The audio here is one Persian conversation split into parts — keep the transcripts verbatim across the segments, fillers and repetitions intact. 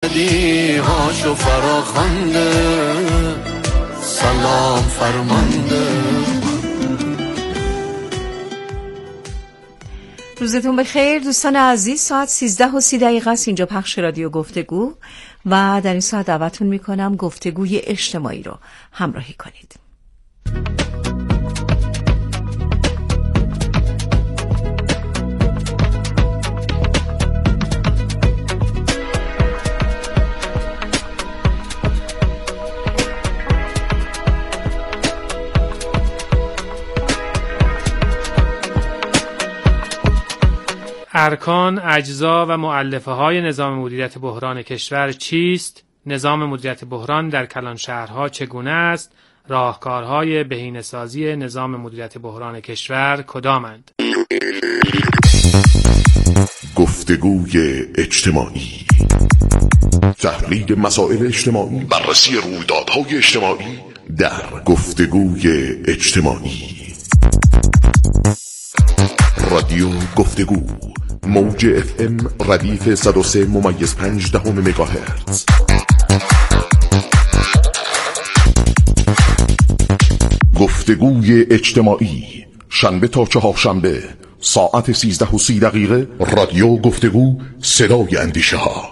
هاشو فراخنده سلام فرمانده. روزتون بخیر دوستان عزیز. ساعت سیزده و سی دقیقه است. اینجا پخش رادیو گفتگو و در این ساعت دعوتتون میکنم گفتگوی اجتماعی رو همراهی کنید. ارکان، اجزا و مؤلفه های نظام مدیریت بحران کشور چیست؟ نظام مدیریت بحران در کلان شهرها چگونه است؟ راهکارهای بهینه‌سازی نظام مدیریت بحران کشور کدامند؟ گفتگوی اجتماعی، تحلیل مسائل اجتماعی، بررسی رویدادهای اجتماعی در گفتگوی اجتماعی. رادیو گفتگو، موج اف ام ردیف صد و سه ممیز پنج دهم مگاهرتز. گفتگوی اجتماعی، شنبه تا چهارشنبه ساعت سیزده و سی دقیقه. رادیو گفتگو، صدای اندیشه ها.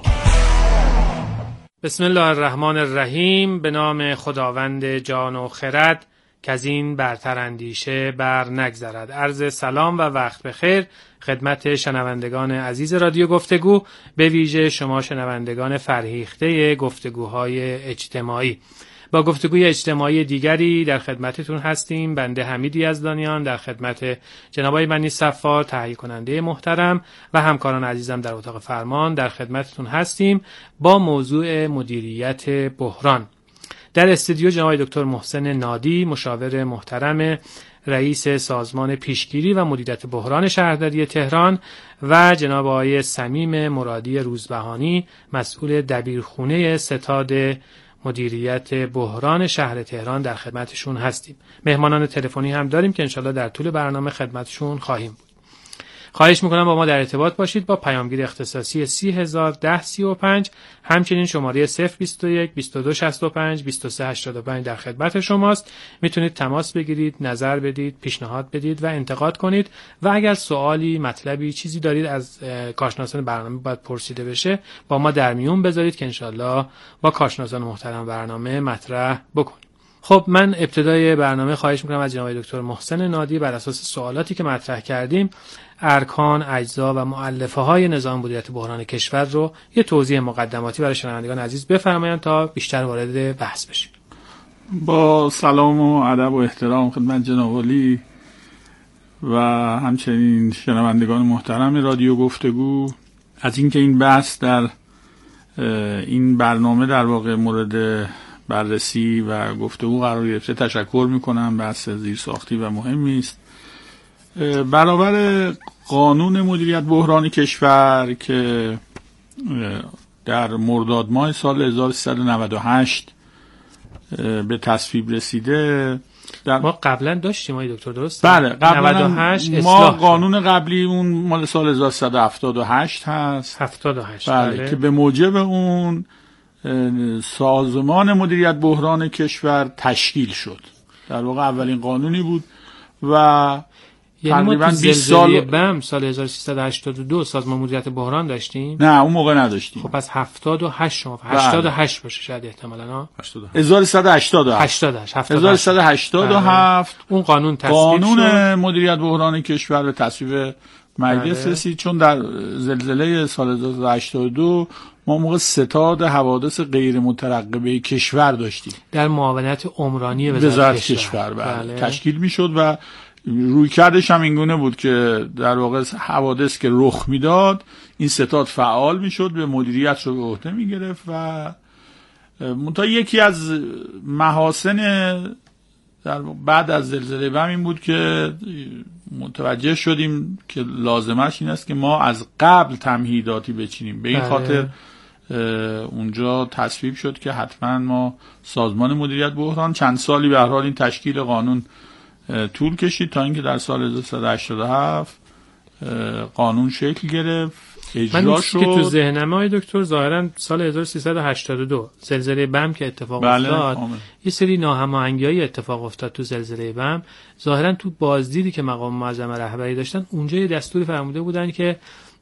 بسم الله الرحمن الرحیم. به نام خداوند جان و خرد که از این برتر اندیشه بر نگذرد. عرض سلام و وقت بخیر خدمت شنوندگان عزیز رادیو گفتگو، به ویژه شما شنوندگان فرهیخته گفتگوهای اجتماعی. با گفتگوی اجتماعی دیگری در خدمتتون هستیم. بنده حمید یزدانیان در خدمت جناب آقای بنی صفار، تهیه کننده محترم، و همکاران عزیزم در اتاق فرمان در خدمتتون هستیم با موضوع مدیریت بحران. در استودیو جناب دکتر محسن نادی، مشاور محترم رئیس سازمان پیشگیری و مدیریت بحران شهرداری تهران، و جناب آقای صمیم مرادی روزبهانی، مسئول دبیرخونه ستاد مدیریت بحران شهر تهران در خدمتشون هستیم. مهمانان تلفنی هم داریم که انشالله در طول برنامه خدمتشون خواهیم بود. خواهش میکنم با ما در ارتباط باشید با پیامگیر اختصاصی سی هزار ده سی و پنج، همچنین شماره صفر بیست و یک بیست و دو شصت و پنج بیست و سه هشتاد و پنج در خدمت شماست. میتونید تماس بگیرید، نظر بدید، پیشنهاد بدید و انتقاد کنید، و اگر سوالی، مطلبی، چیزی دارید از کارشناسان برنامه باید پرسیده بشه، با ما در میون بذارید که انشالله با کارشناسان محترم برنامه مطرح بکنیم. خب من ابتدای برنامه خواهش میکنم از جناب دکتر محسن نادی بر اساس سوالاتی که مطرح کردیم ارکان، اجزا و مؤلفه های نظام مدیریت بحران کشور رو یه توضیح مقدماتی برای شنوندگان عزیز بفرمایند تا بیشتر وارد بحث بشیم. با سلام و ادب و احترام خدمت جناب عالی و همچنین شنوندگان محترم رادیو گفتگو، از اینکه این بحث در این برنامه در واقع مورد بررسی و گفتگو قرار گرفته تشکر میکنم. بحث زیرساختی و مهمی است. برابر قانون مدیریت بحران کشور که در مرداد ماه سال هزار و سیصد و نود و هشت به تصویب رسیده، در ما قبلا داشتیم آقای دکتر، درست؟ بله، قبلا نود و هشت ما قانون قبلی اون مال سال هزار و سیصد و هفتاد و هشت هست. هفتاد و هشت بله, بله. که به موجب اون سازمان مدیریت بحران کشور تشکیل شد. در واقع اولین قانونی بود و تقریبا بیست سال بم سال هزار و سیصد و هشتاد و دو سازمان مدیریت بحران داشتیم. نه اون موقع نداشتیم. خب پس هفتاد و هشت شما هشتاد و هشت باشه شاید احتمالاً ها هزار و سیصد و هشتاد و هفت هشتاد و هشت هزار و سیصد و هشتاد و هفت اون قانون تصویب قانون شد. مدیریت بحران کشور به تصویب مجلس رسید، چون در زلزله سال هزار و سیصد و هشتاد و دو ما موقع ستاد حوادث غیر مترقبه کشور داشتیم در معاونت عمرانی وزارت کشور, کشور بله. تشکیل میشد و روی کردش هم اینگونه بود که در واقع حوادث که رخ میداد این ستاد فعال میشد، به مدیریت رو به عهده میگرفت و منتها یکی از محاسن در بعد از زلزله بم این بود که متوجه شدیم که لازمش این است که ما از قبل تمهیداتی بچینیم. به این بله. خاطر اونجا تصویب شد که حتما ما سازمان مدیریت بحران چند سالی به هر حال این تشکیل قانون طول کشید تا اینکه در سال هزار و سیصد و هشتاد و هفت قانون شکل گرفت، اجرا من شد. که تو ذهنم های دکتر ظاهرا سال هزار و سیصد و هشتاد و دو زلزله بم که اتفاق بله، افتاد آمد. یه سری ناهماهنگی‌های اتفاق افتاد تو زلزله بم. ظاهرا تو بازدیدی که مقام معظم رهبری داشتن اونجا یه دستوری فرموده بودن که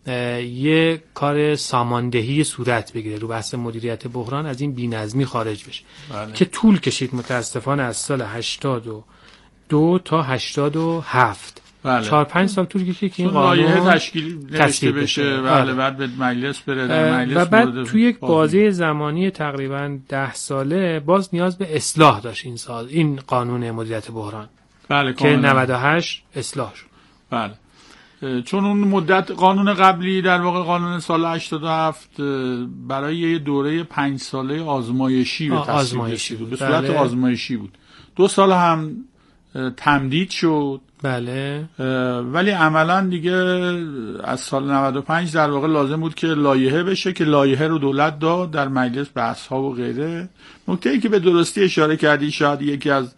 یه کار ساماندهی صورت بگیره رو بحث مدیریت بحران، از این بی‌نظمی خارج بشه. بله. که طول کشید متاسفانه از سال هشتاد و دو تا هشتاد و هفت. بله. چهار پنج سال طول کشید که این قانون قانون تشکیل نوشته بشه. بله. بعد به مجلس بره، در مجلس و بعد توی یک بازه زمانی تقریبا ده ساله باز نیاز به اصلاح داشت این سال این قانون مدیریت بحران. بله. که نود و هشت اصلاح شد. بله. چون اون مدت قانون قبلی در واقع قانون سال هشتاد و هفت برای یه دوره پنج ساله آزمایشی به تصویب رسید بود. به صورت بله. آزمایشی بود. دو سال هم تمدید شد. بله. ولی عملا دیگه از سال نود و پنج در واقع لازم بود که لایحه بشه که لایحه رو دولت داد در مجلس بحث ها و غیره. نکته‌ای که به درستی اشاره کردی شاید یکی از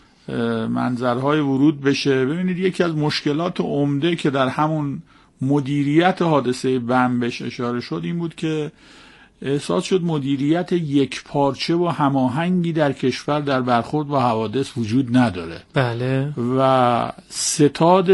منظرهای ورود بشه. ببینید یکی از مشکلات عمده که در همون مدیریت حادثه بم بهش اشاره شد این بود که احساس شد مدیریت یک پارچه و هماهنگی در کشور در برخورد با حوادث وجود نداره. بله. و ستاد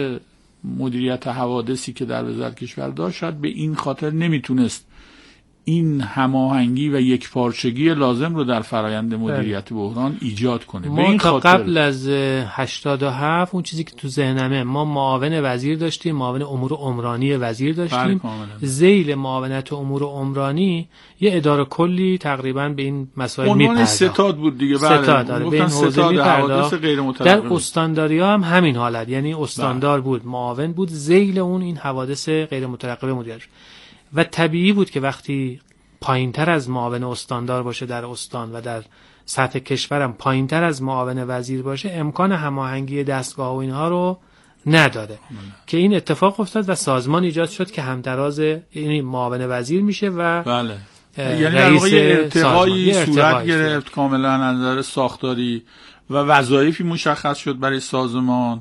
مدیریت حوادثی که در وزارت کشور داشت شاید به این خاطر نمیتونست این هماهنگی و یک پارچگی لازم رو در فرایند مدیریت بحران ایجاد کنه. ما به این تا خاطر قبل از هشتاد و هفت اون چیزی که تو ذهنمه ما معاون وزیر داشتیم، معاون امور عمرانی وزیر داشتیم. ذیل معاونت امور عمرانی یه اداره کلی تقریبا به این مسائل میپرداخت. عنوان ستاد بود دیگه. بله. ستاد داره. به این حوزه میپرداخت. در بود. استانداریا هم همین حالت، یعنی استاندار بله. بود، معاون بود، ذیل اون این حوادث غیر مترقبه مدیریت. و طبیعی بود که وقتی پایینتر از معاون استاندار باشه در استان و در سطح کشورم پایینتر از معاون وزیر باشه امکان هماهنگی دستگاه و اینها رو نداره. بله. که این اتفاق افتاد و سازمان ایجاد شد که همتراز یعنی معاون وزیر میشه و بله. یعنی در واقع ارتقایی صورت گرفت کاملا از نظر ساختاری و وظایفی مشخص شد برای سازمان.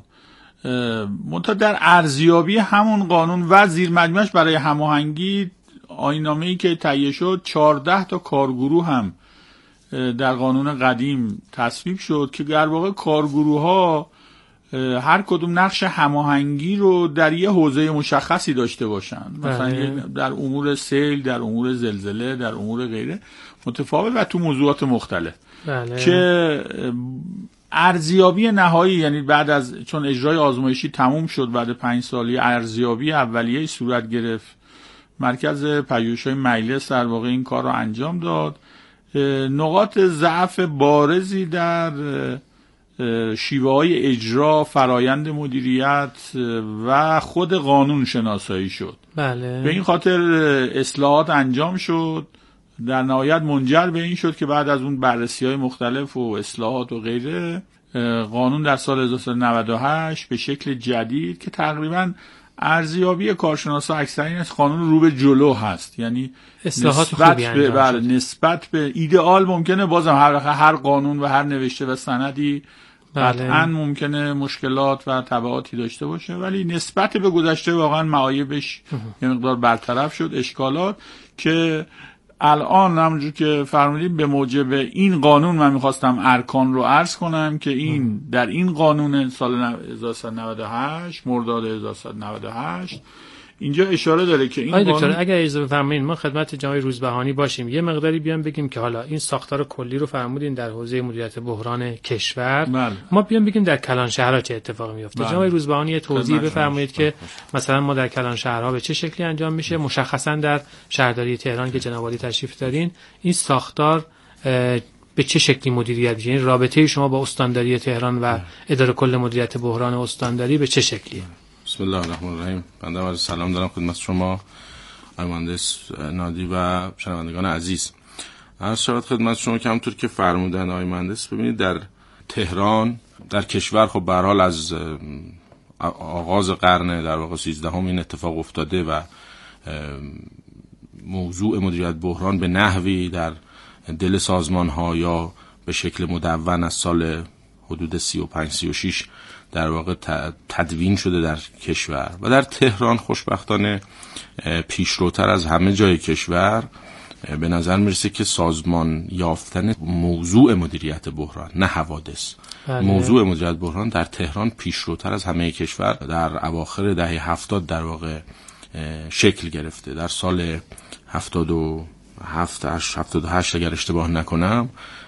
منتها در ارزیابی همون قانون و زیر مجموعش برای هماهنگی آیین‌نامه‌ای که تهیه شد چهارده تا کارگروه هم در قانون قدیم تصویب شد که در واقع کارگروه‌ها هر کدوم نقش هماهنگی رو در یه حوزه مشخصی داشته باشن. مثلا در امور سیل، در امور زلزله، در امور غیره متفاوت و تو موضوعات مختلف. بله. که ارزیابی نهایی یعنی بعد از چون اجرای آزمایشی تموم شد بعد پنج سالی ارزیابی اولیه صورت گرفت، مرکز پژوهش‌های مجلس در واقع این کار رو انجام داد. نقاط ضعف بارزی در شیوه‌های اجرا، فرایند مدیریت و خود قانون شناسایی شد. بله. به این خاطر اصلاحات انجام شد، در نهایت منجر به این شد که بعد از اون بررسی‌های مختلف و اصلاحات و غیره قانون در سال هزار و سیصد و نود و هشت به شکل جدید که تقریباً ارزیابی کارشناسا اکثر این است قانون رو به جلو هست، یعنی اصلاحات نسبت خوبی به بله نسبت به ایدئال ممکنه بازم هر هر قانون و هر نوشته و سندی قطعاً ممکنه مشکلات و تبعاتی داشته باشه، ولی نسبت به گذشته واقعاً معایبش یه مقدار برطرف شد، اشکالات که الان همونجور که فرمودید به موجب این قانون من میخواستم ارکان رو عرض کنم که این در این قانون سال هزار و سیصد و نود و هشت مرداد هزار و سیصد و نود و هشت اینجا اشاره داره که این قانون دکتر اگر اجازه بفرمایید ما خدمت جناب روزبهانی باشیم یه مقداری بیام بگیم که حالا این ساختار کلی رو فرمودین در حوزه مدیریت بحران کشور. بله. ما بیام بگیم در کلان شهرها چه اتفاقی میفته. جناب روزبهانی یه توضیح بفرمایید که مثلا ما در کلان شهرها به چه شکلی انجام میشه، مشخصا در شهرداری تهران که جناب عالی تشریف دارین این ساختار به چه شکلی مدیریت میشه، یعنی رابطه شما با استانداری تهران و اداره کل مدیریت بحران استانداری به چه شکلیه؟ بسم الله الرحمن الرحیم. بنده عرض سلام دارم خدمت شما آقای مهندس نادی و شنوندگان عزیز. عرض شود خدمت شما که همونطور که فرمودن آقای مهندس، ببینید در تهران در کشور خب به هر حال از آغاز قرن در واقع سیزدهم این اتفاق افتاده و موضوع مدیریت بحران به نحوی در دل سازمان ها یا به شکل مدون از سال حدود سی و پنج سی و شش در واقع تدوین شده در کشور. و در تهران خوشبختانه پیشروتر از همه جای کشور به نظر میرسه که سازمان یافتن موضوع مدیریت بحران، نه حوادث، بله. موضوع مدیریت بحران در تهران پیشروتر از همه کشور در اواخر دهه هفتاد در واقع شکل گرفته. در سال هفتاد و هفت هفتاد و هشت اگر اشتباه نکنم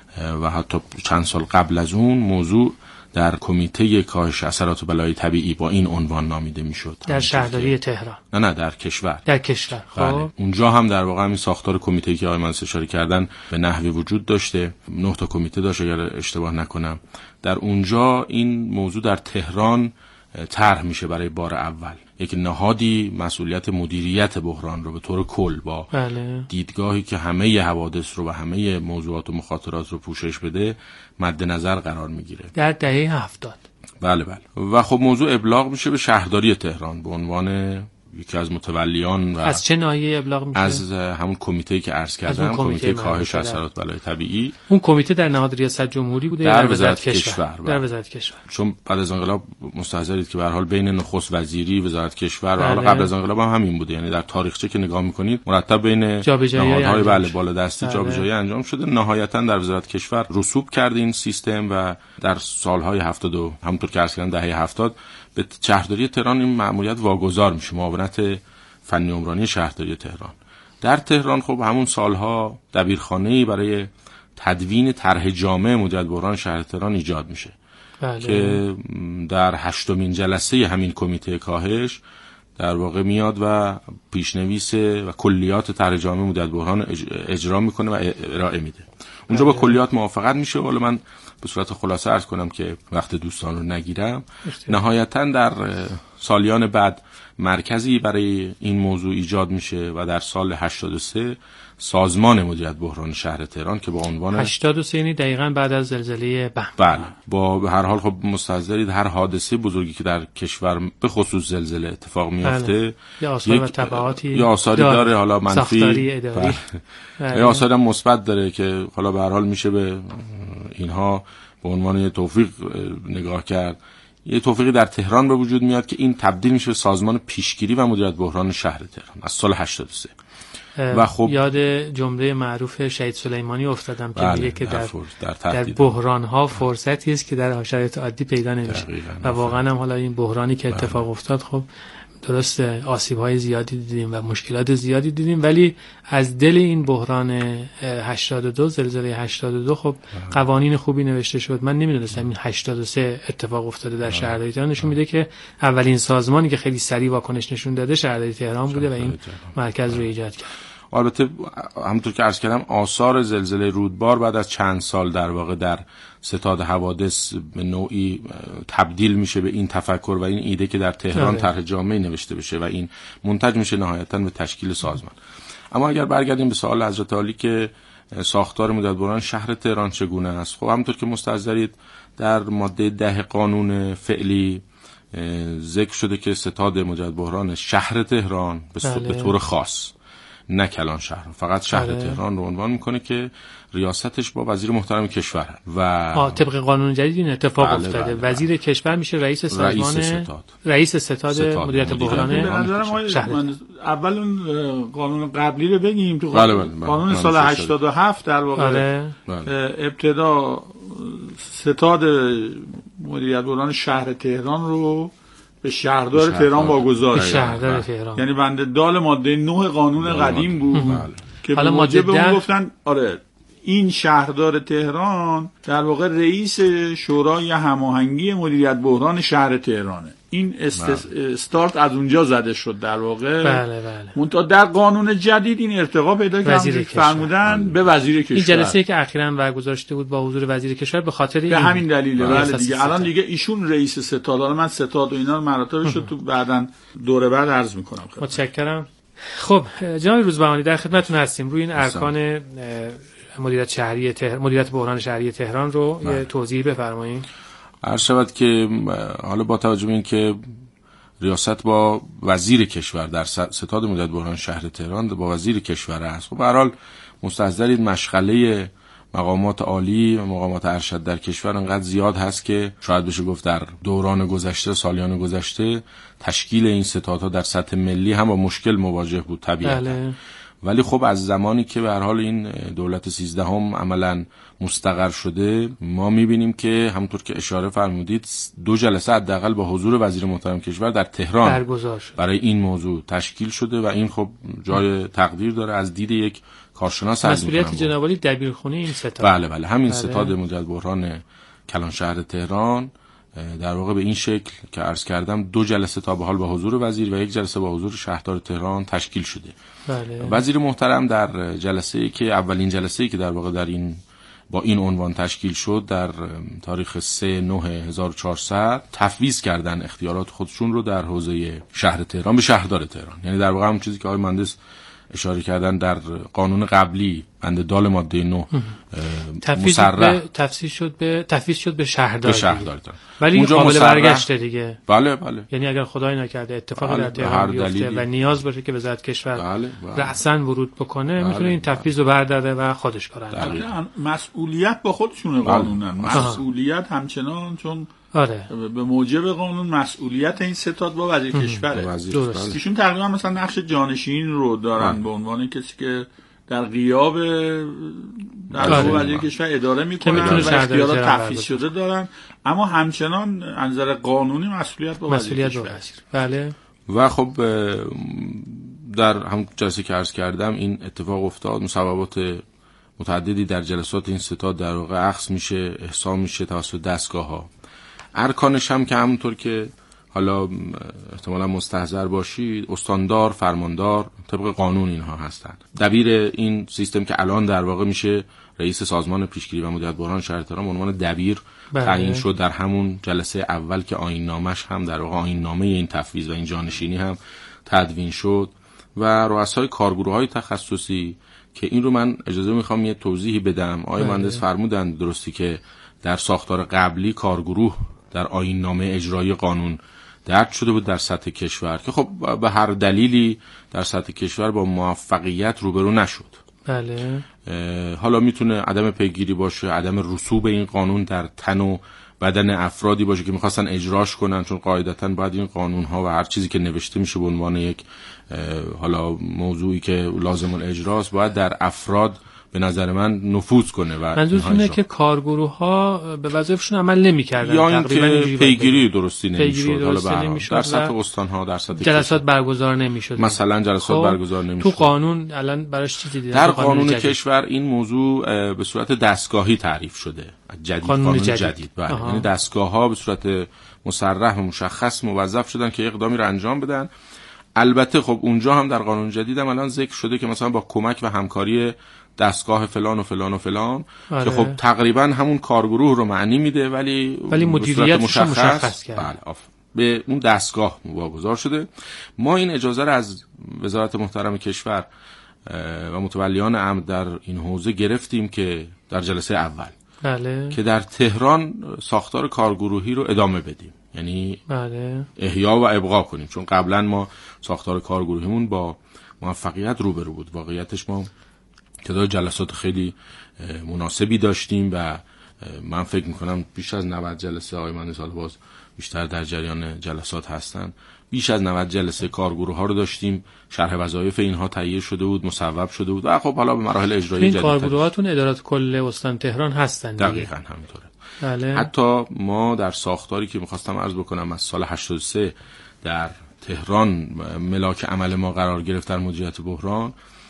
و حتی چند سال قبل از اون موضوع در کمیته کاهش اثرات بلای طبیعی با این عنوان نامیده میشد. در شهرداری تهران؟ نه نه در کشور. در کشور. خب بله. اونجا هم در واقع همین ساختار کمیته که آقای مهندس اشاره کردن به نحوی وجود داشته. نه تا کمیته داشت اگر اشتباه نکنم. در اونجا این موضوع در تهران طرح میشه برای بار اول. یک نهادی مسئولیت مدیریت بحران رو به طور کل با بله. دیدگاهی که همه حوادث رو و همه موضوعات و مخاطرات رو پوشش بده مد نظر قرار میگیره در دهه هفتاد. بله بله. و خب موضوع ابلاغ میشه به شهرداری تهران به عنوان یکی از متولیان. و از چه ناحیه ابلاغ میشه؟ از همون کمیته‌ای که عرض کردم، کمیته کاهش اثرات بلای طبیعی. اون کمیته در نهاد ریاست جمهوری بوده در وزارت کشور. در وزارت کشور. چون بعد از انقلاب مستحضرید که به هر حال بین نخست وزیری، وزارت کشور و حالا قبل از انقلاب هم همین بوده. یعنی در تاریخچه که نگاه میکنید مرتب بین نهادهای بله بالا دستی جابجایی انجام شده. نهایتا در وزارت کشور رسوب کرد این سیستم و در سالهای هفتاد و همونطور که عرض کردم دهه هفتاد به شهرداری تهران این مأموریت واگذار میشه، معاونت فنی عمرانی شهرداری تهران. در تهران خب همون سالها دبیرخانه‌ای برای تدوین طرح جامع مدیریت بحران شهر تهران ایجاد میشه. بله. که در هشتمین جلسه همین کمیته کاهش در واقع میاد و پیشنویس و کلیات طرح جامع مدیریت بحران اجرا میکنه و ارائه میده. اونجا با کلیات موافقت میشه. حالا من به صورت خلاصه عرض کنم که وقت دوستان رو نگیرم. نهایتاً در سالیان بعد مرکزی برای این موضوع ایجاد میشه و در سال هشتاد و سه سازمان مدیریت بحران شهر تهران که با عنوان هشتاد و سه یعنی دقیقاً بعد از زلزله بم. بله. با هر حال خب مستحضرید هر حادثه بزرگی که در کشور به خصوص زلزله اتفاق میفته یا آثار و تبعاتی یا آثاری داره, داره حالا منفی ساختاری اداری یا آثاری هم مثبت داره که حالا به هر حال میشه به اینها به عنوان توفیق نگاه کرد. یه توفیقی در تهران به وجود میاد که این تبدیل میشه به سازمان پیشگیری و مدیریت بحران شهر تهران از سال هشتاد و سه. و خب یاد جمله معروف شهید سلیمانی افتادم که میگه که در در, در بحران ها فرصتی است که در شرایط عادی پیدا نمیشه. و واقعا هم حالا این بحرانی که اتفاق بله. افتاد خب درست آسیب های زیادی دیدیم و مشکلات زیادی دیدیم، ولی از دل این بحران هشتاد و دو زلزله هشتاد و دو خب قوانین خوبی نوشته شد. من نمیدونستم این هشتاد و سه اتفاق افتاده در شهرداری تهران. نشون میده که اولین سازمانی که خیلی سریع واکنش نشون داده شهرداری تهران بوده و این مرکز رو ایجاد کرد. البته همونطور که عرض کردم آثار زلزله رودبار بعد از چند سال در واقع در ستاد حوادث به نوعی تبدیل میشه به این تفکر و این ایده که در تهران طرح جامعی نوشته بشه و این منتج میشه نهایتاً به تشکیل سازمان. اما اگر برگردیم به سوال حضرت عالی که ساختار مدیریت بحران شهر تهران چگونه است، خب همونطور که مستحضرید در ماده ده قانون فعلی ذکر شده که ستاد مدیریت بحران شهر تهران به طور خاص نه کلان شهر فقط شهر آره. تهران رو عنوان میکنه که ریاستش با وزیر محترم کشور و آه طبق قانون جدید این اتفاق بله افتاده. بله وزیر بله. کشور میشه رئیس سازمان رئیس ستاد رئیس ستاد, ستاد مدیریت بحران شهر. اول اون قانون قبلی رو بگیم تو بله بله بله. قانون سال هشتاد و هفت در واقع آره. ابتدا ستاد مدیریت بحران شهر تهران رو به شهردار تهران واگذار کرد. شهردار تهران یعنی بنده دال ماده نه قانون قدیم بود که حالا ماده به اون گفتن آره این شهردار تهران در واقع رئیس شورای هماهنگی مدیریت بحران شهر تهرانه. این است... استارت از اونجا زده شد در واقع. بله بله. منتها در قانون جدید این ارتقا پیدا کرد فرمودن به وزیر کشور. این جلسه که اخیراً برگزارشته بود با حضور وزیر کشور به خاطر به این همین دلیله. بله دیگه الان دیگه ایشون رئیس ستاد. حالا من ستاد و اینا رو مراتبش رو تو بعداً دوره بعد عرض می‌کنم. متشکرم. خب جناب روزبهانی در خدمتتون هستیم. روی این ارکان مدیریت شهری تهران مدیریت بحران شهری تهران رو یه توضیح بفرمایید. عرض شود که حالا با توجه به این که ریاست با وزیر کشور در ستاد مدیریت بحران شهر تهران با وزیر کشور است، خب به هر حال مستحضرید مشغله مقامات عالی و مقامات ارشد در کشور انقدر زیاد هست که شاید بشه گفت در دوران گذشته، سالیان گذشته، تشکیل این ستادها در سطح ملی هم با مشکل مواجه بود طبیعتا. بله. ولی خب از زمانی که به هر حال این دولت سیزدهم عملاً مستقر شده، ما می‌بینیم که همونطور که اشاره فرمودید دو جلسه حداقل با حضور وزیر محترم کشور در تهران برگزار شد برای این موضوع تشکیل شده و این خب جای تقدیر داره از دید یک کارشناس. مسئولیت جناب عالی دبیرخونه این ستاد. بله بله همین بله. ستاد مدیریت بحران کلان شهر تهران در واقع به این شکل که عرض کردم دو جلسه تا به حال با حضور وزیر و یک جلسه با حضور شهردار تهران تشکیل شده. بله. وزیر محترم در جلسه‌ای که اولین جلسه‌ای که در واقع در این با این عنوان تشکیل شد در تاریخ سه نه هزار و چهارصد تفویض کردن اختیارات خودشون رو در حوزه شهر تهران به شهردار تهران. یعنی در واقع همون چیزی که آقای مهندس اشاره کردن در قانون قبلی بند دال ماده نه مصرح تفسیر شد به تفویض شد به شهردار به شهردار تهران. ولی این قابل برگشته دیگه. بله بله. یعنی اگر خدای نکرده اتفاقی در تهران بیفته و نیاز باشه که وزارت کشور بله بله. رأساً ورود بکنه بله میتونه این تفویض رو برداره و خودش کار انجام بده. مسئولیت با خودشونه قانونا. مسئولیت همچنان چون آره به موجب قانون مسئولیت این ستاد با وزیر کشوره. ایشون تقریبا مثلا نقش جانشین رو دارن به عنوان کسی که در غیاب در آره. وزیر کشور اداره میکنن و اختیارات تفویض شده دارن، اما همچنان از نظر قانونی مسئولیت با وزیر کشور. بله. و خب در هم جلسه که عرض کردم این اتفاق افتاد، مصوبات متعددی در جلسات این ستاد در واقع اخذ میشه، احصا میشه توسط دستگاه ها. ارکانش هم که همونطور که حالا احتمالا مستحضر باشید استاندار، فرماندار طبق قانون اینها هستند. دبیر این سیستم که الان در واقع میشه رئیس سازمان پیشگیری و مدیریت بحران شهر تهران به عنوان دبیر تعیین شد در همون جلسه اول که آیین نامش هم در واقع آیین نامه این تفویض و این جانشینی هم تدوین شد و رؤسای کارگروه‌های تخصصی که این رو من اجازه میخوام یه توضیحی بدم. آقای مهندس فرمودن درستی که در ساختار قبلی کارگروه در آیین نامه اجرایی قانون درج شده بود در سطح کشور که خب به هر دلیلی در سطح کشور با موفقیت روبرو نشد. بله. حالا میتونه عدم پیگیری باشه، عدم رسوب این قانون در تن و بدن افرادی باشه که میخواستن اجراش کنن، چون قاعدتاً باید این قانون ها و هر چیزی که نوشته میشه به عنوان یک حالا موضوعی که لازم الاجراست باید در افراد به نظر من نفوذ کنه. و منظورتون اینه که کارگروه ها به وظایفشون عمل نمی‌کردن یا اینکه پیگیری درستی نمی‌شد، حالا در سطح استان ها در سطح جلسات برگزار نمی‌شد، مثلا جلسات برگزار نمی‌شد. تو قانون الان براش چیزی دیدن در قانون کشور این موضوع به صورت دستگاهی تعریف شده، جدید قانون, قانون جدید, جدید. بله. یعنی دستگاه‌ها به صورت مصرح و مشخص موظف شدن که اقدامی رو انجام بدن. البته خب اونجا هم در قانون جدید هم الان ذکر شده که مثلا با کمک و همکاری دستگاه فلان و فلان و فلان آره. که خب تقریبا همون کارگروه رو معنی میده ولی ولی مدیریتش مشخص, مشخص کرد. بله آف. به اون دستگاه واگذار شده. ما این اجازه رو از وزارت محترم کشور و متولیان امر در این حوزه گرفتیم که در جلسه اول بله. که در تهران ساختار کارگروهی رو ادامه بدیم، یعنی بله. احیا و ابقا کنیم، چون قبلا ما ساختار کارگروهیمون با موفقیت روبرو بود. واقعیتش ما تعداد جلسات خیلی مناسبی داشتیم و من فکر میکنم بیش از نود جلسه آقای مهندس سال باز بیشتر در جریان جلسات هستن، بیش از نود جلسه کارگروه ها رو داشتیم، شرح وظایف اینها تهیه شده بود، مصوب شده بود و خب حالا به مراحل اجرایی جدید. این کارگروه هاتون ادارات کل استان تهران هستن دیگه. دقیقاً همینطوره. بله. حتی ما در ساختاری که میخواستم عرض بکنم از سال هشتاد و سه در تهران ملاک عمل ما قرار گرفت در مدیریت بحران،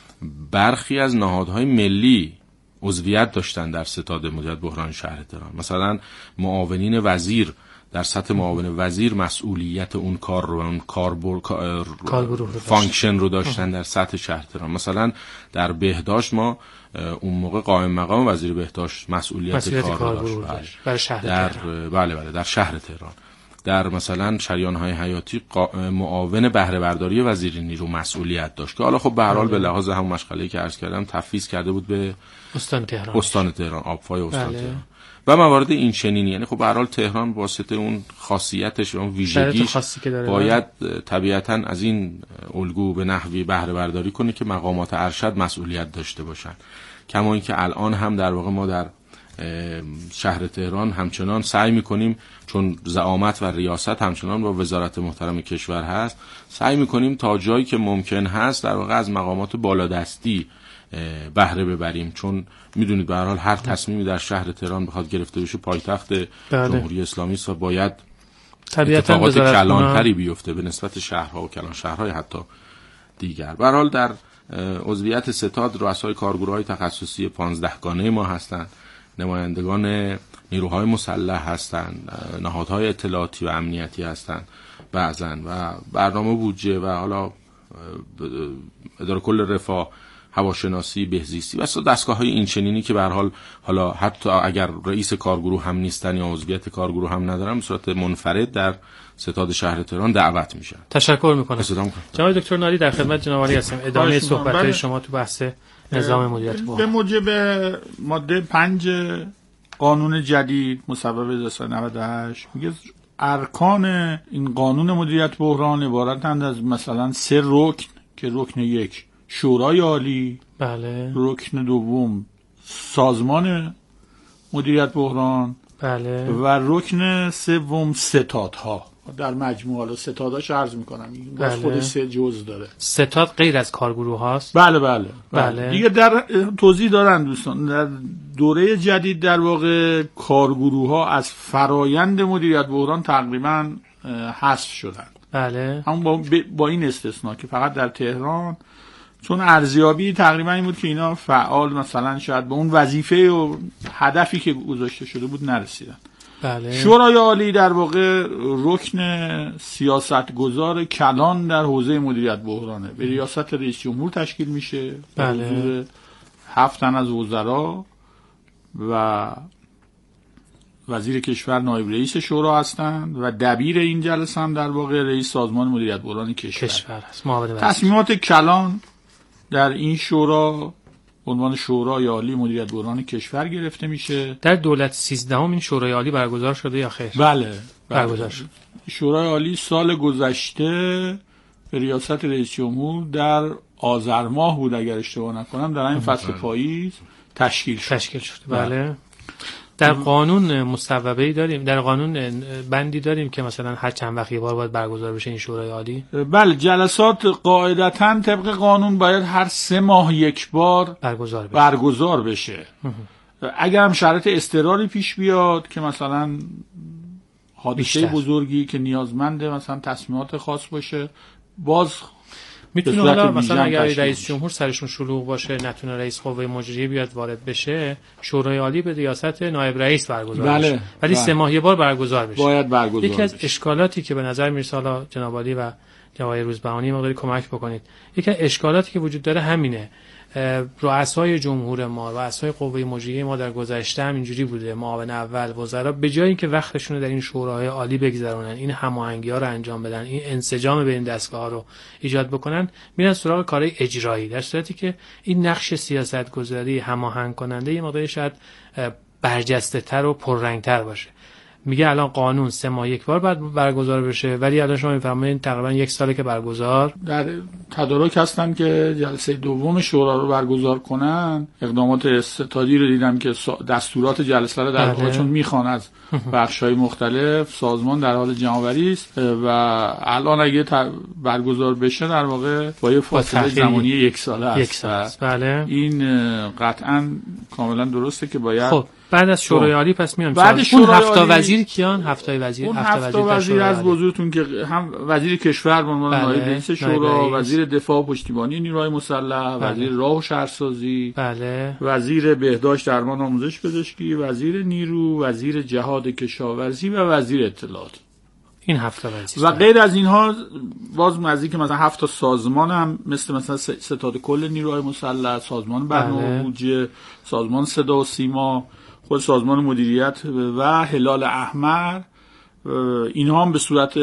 برخی از نهادهای ملی عضویت داشتن در ستاد مدیریت بحران شهر تهران. مثلا معاونین وزیر در سطح معاون وزیر مسئولیت اون کار رو، اون کاربر کارگروه رو فانکشن رو داشتن در سطح شهر تهران. مثلا در بهداشت ما اون موقع قائم مقام وزیر بهداشت مسئولیت کار رو داشت برای شهر در تهران. بله بله در شهر تهران. در مثلا شریان‌های حیاتی معاون بهره برداری وزیر نیرو مسئولیت داشت که حالا خب به هر حال به لحاظ همون مشغله‌ای که عرض کردم تفویض کرده بود به استان تهران، استان تهران آبفای استان بله. تهران و موارد این چنینی. یعنی خب به هر حال تهران واسطه اون خاصیتش و اون ویژگیش باید طبیعتاً از این الگو به نحوی بهره برداری کنه که مقامات ارشد مسئولیت داشته باشن. کما اینکه الان هم در واقع ما در شهر تهران همچنان سعی میکنیم، چون زعامت و ریاست همچنان با وزارت محترم کشور هست، سعی میکنیم تا جایی که ممکن هست در واقع از مقامات بالادستی بهره ببریم، چون میدونید به هر حال هر تصمیمی در شهر تهران بخواد گرفته بشه پایتخت جمهوری اسلامی است و باید اتفاقات کلانتری بیفته به نسبت شهرها و کلان شهرهای حتی دیگر. به هر حال در عضویت ستاد رؤسای کارگروهای تخصصی پانزدهگانه ما هستند، نمایندگان نیروهای مسلح هستند، نهادهای اطلاعاتی و امنیتی هستند بعضن و برنامه بودجه و حالا اداره کل رفاه، هواشناسی، بهزیستی و دستگاه‌های این چنینی که به هر حال حالا حتی اگر رئیس کارگروه هم نیستن یا عضویت کارگروه هم ندارن به صورت منفرد در ستاد شهر تهران دعوت میشن. تشکر میکنم. جناب دکتر نادی در خدمت جناب عالی هستم. ادامه صحبت‌های شما تو بحث نظام مدیریت بحران به موجب ماده پنج قانون جدید مصوب هزار و سیصد و نود و هشت میگه ارکان این قانون مدیریت بحران عبارتند از مثلا سه رکن که رکن یک شورای عالی، بله، رکن دوم سازمان مدیریت بحران، بله، و رکن سوم ستادها. در مجموع حالا ستادهاش عرض میکنم این بله. خود سه جزء داره. ستاد غیر از کارگروه هاست؟ بله بله, بله. بله. دیگه در توضیح دادن دوستان در دوره جدید در واقع کارگروه ها از فرایند مدیریت بحران تقریبا حذف شدن. بله. هم با, با این استثناء که فقط در تهران، چون ارزیابی تقریبا این بود که اینا فعال مثلا شاید به اون وظیفه و هدفی که گذاشته شده بود نرسیدن. بله. شورای عالی در واقع رکن سیاستگزار کلان در حوزه مدیریت بحرانه، به ریاست رئیس جمهور تشکیل میشه. بله. حضور هفت تن از وزرا و وزیر کشور نایب رئیس شورا هستند و دبیر این جلسه هم در واقع رئیس سازمان مدیریت بحران کشور, کشور است. معاون تصمیمات کلان در این شورا عنوان شورای عالی مدیریت بحران کشور گرفته میشه. در دولت سیزدهم این شورای عالی برگزار شده یا خیر؟ بله, بله. برگزار شد. شورای عالی سال گذشته به ریاست رئیس جمهور در آذر ماه بود اگر اشتباه نکنم، در این فصل پاییز تشکیل شد. تشکیل شد. بله. در قانون مصوبه‌ای داریم، در قانون بندی داریم که مثلا هر چند وقت یه بار باید برگزار بشه این شورای عالی؟ بله، جلسات قاعدتاً طبق قانون باید هر سه ماه یک بار برگزار بشه. برگزار بشه. اگر هم شرط اضطراری پیش بیاد که مثلا حادثه بیشتر. بزرگی که نیازمند مثلا تصمیمات خاص باشه، باز میتونه حالا مثلا اگر رئیس جمهور سرشون شلوغ باشه نتونه رئیس قوه مجریه بیاد وارد بشه، شورای عالی به ریاست نایب رئیس برگزار بله. بشه، ولی بله. سه ماه یه بار برگزار بشه. باید برگزار یکی از بشه. اشکالاتی که به نظر میرسه، حالا جناب عالی و جناب روزبهانی مقداری کمک بکنید، یکی از اشکالاتی که وجود داره همینه. رؤسای جمهور ما، رؤسای قوه مجریه ما در گذشته هم اینجوری بوده، معاون اول، وزرا به جای اینکه وقتشون رو در این شورای عالی بگذرونن، این هماهنگی‌ها رو انجام بدن، این انسجام بین دستگاه‌ها رو ایجاد بکنن، میرن سراغ کارهای اجرایی، در صورتی که این نقش سیاست‌گذاری هماهنگ کننده یه مقدار شاید برجسته‌تر و پررنگ‌تر باشه. میگه الان قانون سه ماه یک بار بعد برگزار بشه، ولی الان شما میفهمید تقریبا یک ساله که برگزار در تدارک هستن که جلسه دوم شورا رو برگزار کنن. اقدامات استادی رو دیدم که دستورات جلسه رو در واقع چون میخوان از بخش‌های مختلف، سازمان در حال جمع‌آوری است و الان اگه برگزار بشه در واقع با یه فاصله زمانی یک ساله است. یک سال. بله. این قطعاً کاملا درسته که باید خب بعد از شورای عالی پس میام بعد اون هفت وزیر کیان؟ هفت وزیر، اون هفت وزیر, وزیر از بزرگتون که هم وزیر کشور به عنوان نایب رئیس شورا، وزیر دفاع و پشتیبانی نیروهای مسلح، بله. وزیر راه و شهرسازی، بله. وزیر بهداشت درمان آموزش پزشکی، وزیر نیرو، وزیر جهاد کشاورزی و وزیر اطلاعات. این هفت وزیر و غیر از اینها باز نزدیک مثلا هفت تا سازمان هم مثل مثلا ستاد کل نیروهای مسلح، سازمان برنامه بودجه، سازمان صدا و سیما، خود سازمان مدیریت و هلال احمر، اینها هم به صورت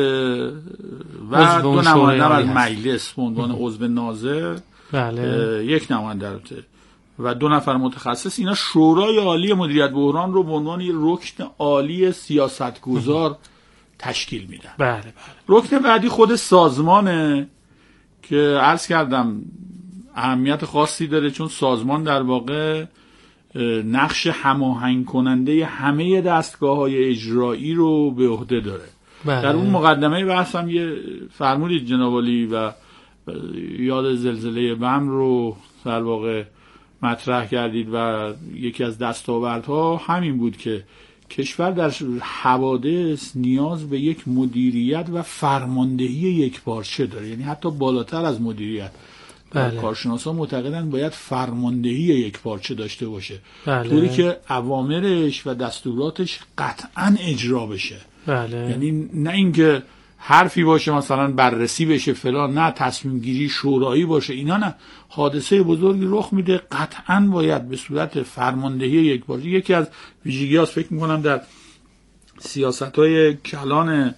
و دو نماینده از مجلس به عنوان عضو ناظر، بله. یک نماینده و دو نفر متخصص. اینا شورای عالی مدیریت بحران رو به عنوان یک رکن عالی سیاستگزار تشکیل میدن. بله بله. رکن بعدی خود سازمانه که عرض کردم اهمیت خاصی داره، چون سازمان در واقع نقش هماهنگ کننده همه دستگاه‌های اجرایی رو به عهده داره. بله. در اون مقدمه بحث هم یه فرمودید جناب عالی و یاد زلزله بم رو در واقع مطرح کردید و یکی از دستاوردها همین بود که کشور در حوادث نیاز به یک مدیریت و فرماندهی یکپارچه داره، یعنی حتی بالاتر از مدیریت. بله. کارشناسان معتقدن باید فرماندهی یکپارچه داشته باشه، بله. طوری که اوامرش و دستوراتش قطعاً اجرا بشه. بله. یعنی نه اینکه حرفی باشه مثلا بررسی بشه فلان، نه تصمیم گیری شورایی باشه، اینا نه. حادثه بزرگی رخ میده، قطعاً باید به صورت فرماندهی یکپارچه. یکی از ویژگی‌هاست فکر می‌کنم در سیاست‌های کلان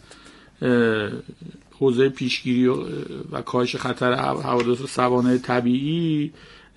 حوزه پیشگیری و کاهش خطر حوادث و سوانح طبیعی،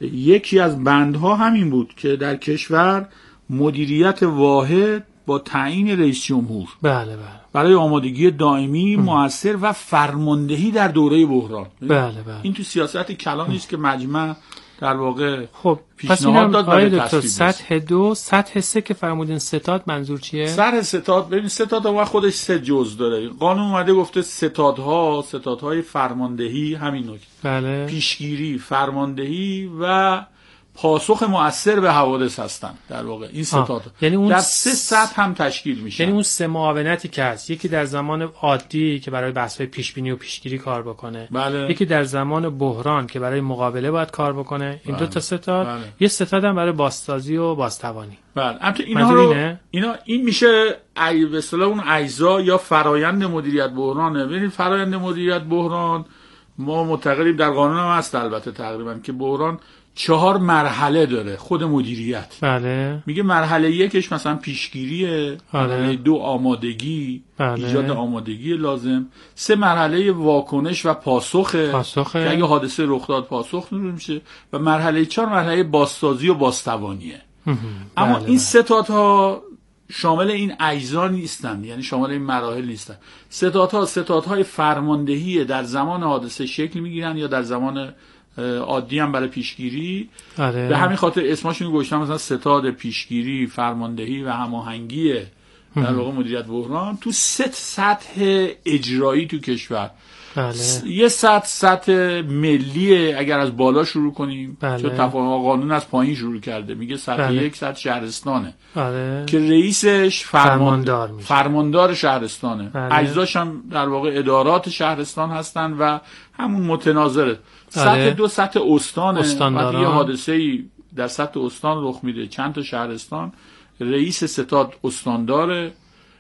یکی از بندها همین بود که در کشور مدیریت واحد با تعیین رئیس جمهور، بله بله، برای آمادگی دائمی مؤثر و فرماندهی در دوره بحران. بله بله. این تو سیاست کلانی است که مجمع در واقع خب پیشنهاد داد برای دکتر. سطح دو، سطح سه که فرمودین ستاد منظور چیه؟ سطح ستاد، ببین ستاد اون خودش سه جزء داره. قانون اومده گفته ستادها، ستادهای فرماندهی، همین نکته. بله. پیشگیری، فرماندهی و پاسخ مؤثر به حوادث هستن در واقع این ستاد. یعنی اون در سه سطح هم تشکیل میشه. یعنی اون سه معاونتی که هست، یکی در زمان عادی که برای بحث‌های پیش بینی و پیشگیری کار بکنه، بله. یکی در زمان بحران که برای مقابله باید کار بکنه، این بله. دو تا ستاد، بله. یه ستاد هم برای بازسازی و بازتوانی. بله. البته اینا رو اینا این میشه ای به اصطلاح اون اجزا یا فرایند مدیریت بحرانه. ببینید فرایند مدیریت بحران ما معتقدیم در قانون هم هست البته تقریبا که بحران چهار مرحله داره خود مدیریت. بله. میگه مرحله یکش مثلا پیشگیریه، مرحله دو آمادگی، بله. ایجاد آمادگی لازم، سه مرحله واکنش و پاسخه، پاسخه. که اگه حادثه رخ داد پاسخ نور میشه، و مرحله چهار مرحله بازسازی و بازتوانیه. اما بله. این ستادها شامل این اجزا نیستن، یعنی شامل این مراحل نیستن. ستادها ستادهای فرماندهی در زمان حادثه شکل میگیرن یا در زمان عادی هم برای پیشگیری. آره. به همین خاطر اسمشون گذاشتم مثلا ستاد پیشگیری، فرماندهی و هماهنگی در واقع مدیریت بحران تو سه سطح اجرایی تو کشور. بله. یه سطح سطح ملیه اگر از بالا شروع کنیم، بله. چون تفاهم قانون از پایین شروع کرده، میگه سطح بله. یک سطح شهرستانه. بله. که رئیسش فرمان... فرماندار میشه. فرماندار شهرستانه. بله. اجزاش هم در واقع ادارات شهرستان هستن و همون متناظره. سطح بله. دو سطح استانه. وقتی یه حادثه‌ای در سطح استان رخ میده، چند تا شهرستان، رئیس ستاد استانداره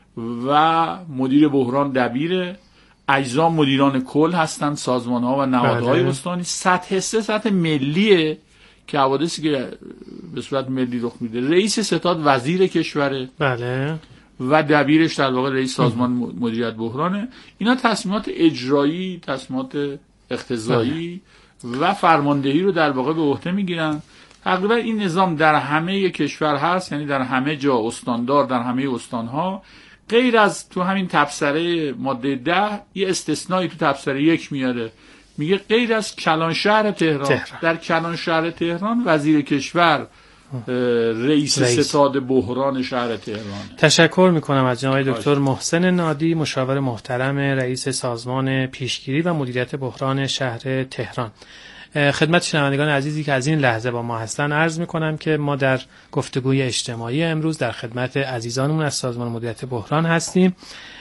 و مدیر بحران دبیره، اجزا مدیران کل هستن، سازمان‌ها و نهادهای بله. استانی. سطح سه سطح ملیه که حوادثی که به صورت ملی رخ میده، رئیس ستاد وزیر کشوره. بله. و دبیرش در واقع رئیس سازمان مدیریت بحرانه. اینا تصمیمات اجرایی، تصمیمات اقتضایی بله. و فرماندهی رو در واقع به عهده میگیرن. تقریبا این نظام در همه کشور هست، یعنی در همه جا استاندار، در همه استانها، غیر از تو همین تبصره ماده ده یه استثنایی تو تبصره یک میاره، میگه غیر از کلان شهر تهران, تهران. در کلان شهر تهران وزیر کشور رئیس, رئیس ستاد بحران شهر تهران. تشکر میکنم از جناب دکتر محسن نادی، مشاور محترم رئیس سازمان پیشگیری و مدیریت بحران شهر تهران. خدمت شنوندگان عزیزی که از این لحظه با ما هستن عرض میکنم که ما در گفتگوی اجتماعی امروز در خدمت عزیزانمون از سازمان مدیریت بحران هستیم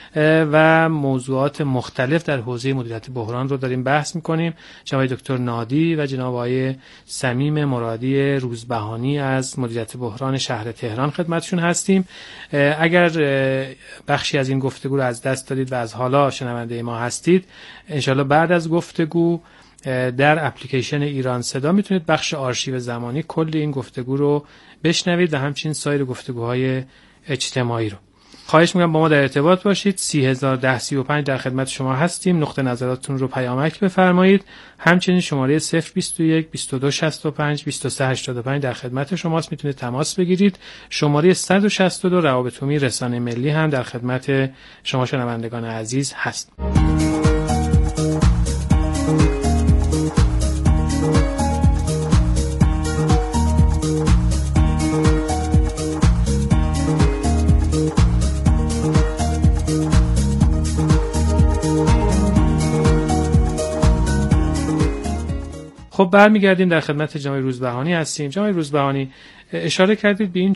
و موضوعات مختلف در حوزه مدیریت بحران رو داریم بحث میکنیم. جناب دکتر نادی و جناب آقای صمیم مرادی روزبهانی از مدیریت بحران شهر تهران خدمتشون هستیم. اگر بخشی از این گفتگو رو از دست دادید و از حالا شنونده ما هستید، انشالله بعد از گفتگو در اپلیکیشن ایران صدا میتونید بخش آرشیو زمانی کل این گفتگو رو بشنوید و همچنین سایر گفتگوهای اجتماعی رو. خواهش میکنم با ما در ارتباط باشید. سی هزار و ده سی و پنج در خدمت شما هستیم. نقطه نظراتتون رو پیامک بفرمایید. همچنین شماره صفر بیست و یک بیست و دو شصت و پنج بیست و سه هشتاد و پنج در خدمت شماست، میتونید تماس بگیرید. شماره صد و شصت و دو روابط عمومی رسانه ملی هم در خدمت شما شنوندگان عزیز هست. خب برمیگردیم در خدمت جناب روزبهانی هستیم. جناب روزبهانی اشاره کردید به این